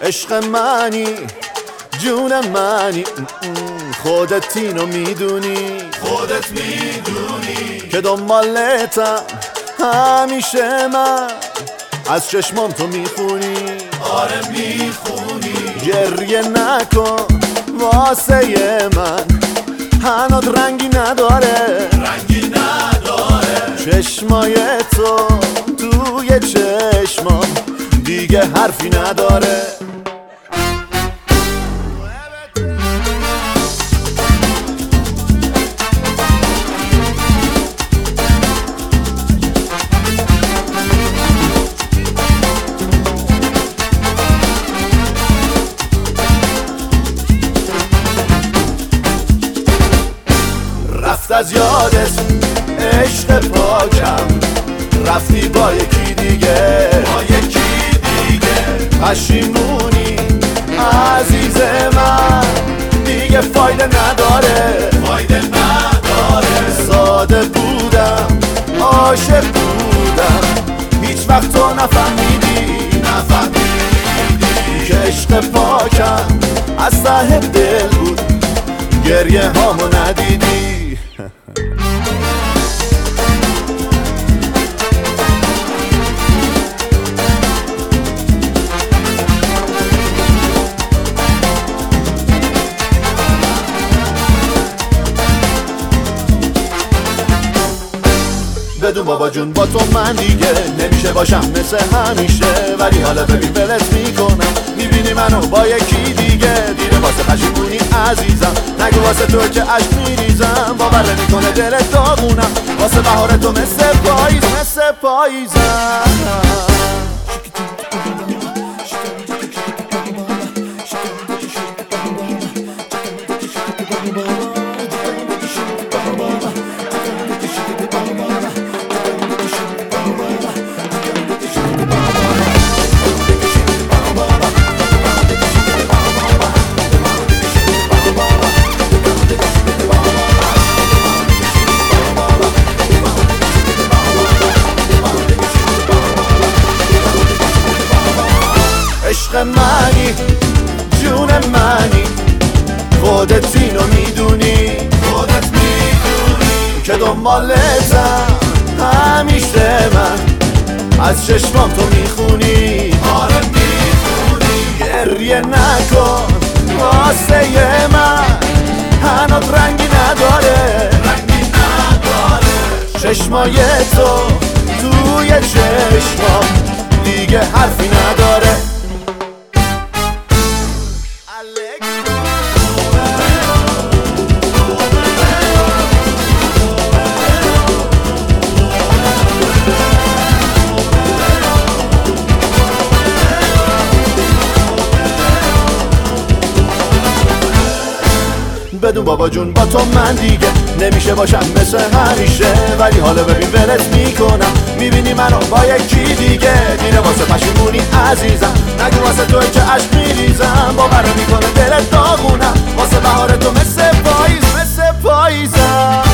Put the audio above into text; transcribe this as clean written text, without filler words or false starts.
عشق منی جون منی خودت اینو میدونی که دنبالتم همیشه من از چشمام تو میخونی آره میخونی گریه نکن واسه من هنوز رنگی نداره چشمای تو توی چشمام دیگه حرفی نداره رفت از یادت عشق پاکم رفتی با یکی دیگه پشیمونی عزیز من دیگه فایده نداره ساده بودم عاشق بودم هیچ وقت تو نفهمیدی که عشق پاکم از ته دل بود گریه هامو ندیدی بدون بابا جون با تو من دیگه نمیشه باشم مثل همیشه ولی حالا ببین ولت میکنم میبینی منو با یکی دیگه دیره واسه پشیمونی عزیزم نگو واسه تو که عشق میریزم باور نمیکنه دلت داغونم واسه بهار تو مثل پاییزم عشق منی جون منی خودت اینو میدونی که دنبالتم همیشه من از چشمام تو میخونی گریه نکن واسه من هنوز رنگی نداره چشمای تو توی چشمام دیگه حرفی نداره بدون بابا جون با تو من دیگه نمیشه باشم مثل همیشه ولی حالا ببین ولت میکنم میبینی منو با یکی دیگه دیره واسه پشیمونی عزیزم نگو واسه تو که عشق میریزم باور میکنه دلت داغونم واسه بهار تو مثل پاییزم